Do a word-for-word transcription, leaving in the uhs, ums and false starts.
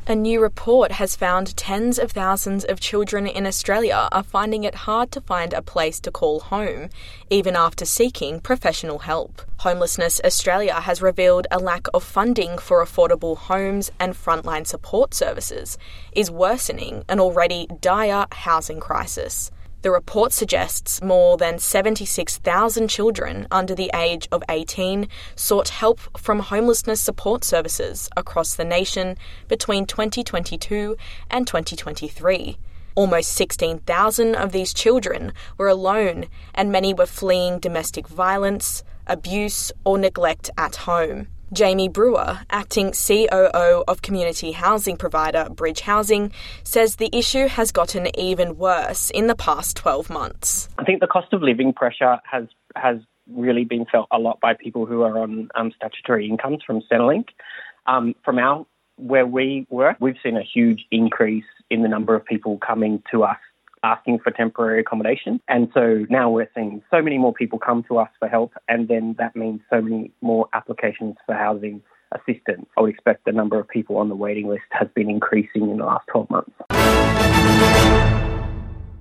A new report has found tens of thousands of children in Australia are finding it hard to find a place to call home, even after seeking professional help. Homelessness Australia has revealed a lack of funding for affordable homes and frontline support services is worsening an already dire housing crisis. The report suggests more than seventy-six thousand children under the age of eighteen sought help from homelessness support services across the nation between twenty twenty-two and twenty twenty-three. Almost sixteen thousand of these children were alone, and many were fleeing domestic violence, abuse, or neglect at home. Jamie Brewer, acting C O O of community housing provider Bridge Housing, says the issue has gotten even worse in the past twelve months. I think the cost of living pressure has has really been felt a lot by people who are on um, statutory incomes from Centrelink. Um, from our where we work, we've seen a huge increase in the number of people coming to us asking for temporary accommodation. And so now we're seeing so many more people come to us for help, and then that means so many more applications for housing assistance. I would expect the number of people on the waiting list has been increasing in the last twelve months.